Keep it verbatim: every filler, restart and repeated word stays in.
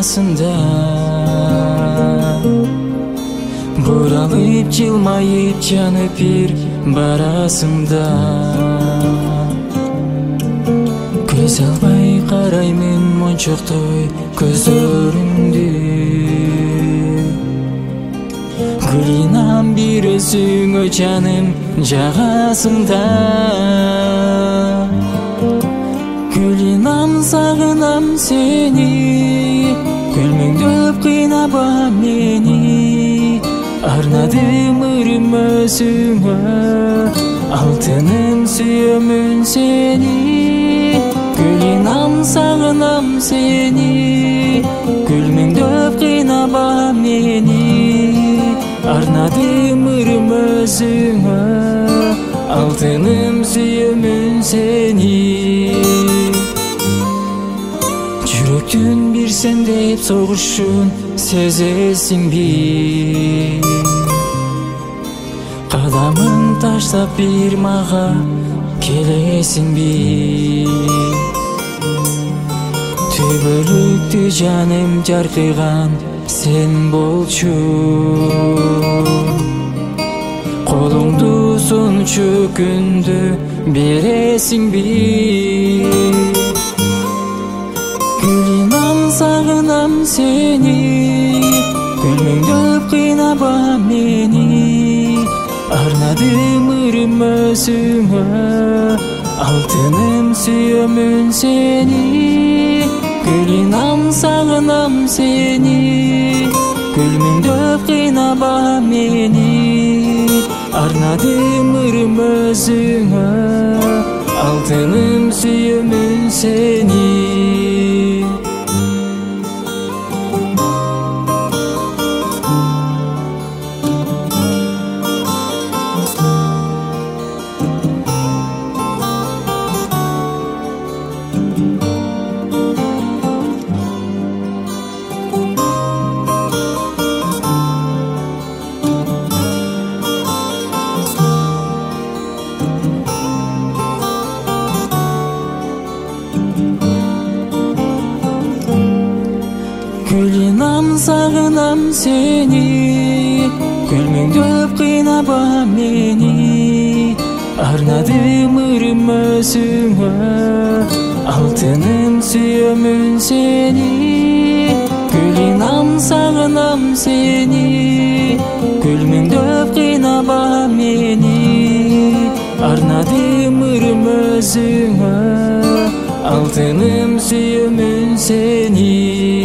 арасында буралып жылмайып жанып бир барасыңда көз албай караймын мончоктой көзөрүңдү гүлинам бир өзүңө жаным жагасыңда гүлинам сагынам сени күлмөңдөп кыйнаба мени арнадым ырым өзүңө алтыным сүйөмүн сени гүлинам сагынам сени күлмөңдөп кыйнаба мени арнадым ырым өзүңө алтыным сүйөмүн сени жүрөктүн бир сен деп согушун сезесиңби кадамың таштап бир мага келесиңби түбөлүктү жаным жаркыган сен болчу колуңду сунчу күндү бересиңби гүлинам сагынам сени күлмөңдөп кыйнаба мени арнадым ырым өзүңө алтыным сүйөмүн сени гүлинам сагынам сени күлмөңдөп кыйнаба мени арнадым ырым өзүңө алтыным сүйөмүн сени гүлинам сагынам сени күлмөңдөп кыйнаба мени арнадым ырым өзүңө алтыным сүйөмүн сени гүлинам сагынам сени күлмөңдөп кыйнаба мени арнадым ырым өзүңө алтыным сүйөмүн сени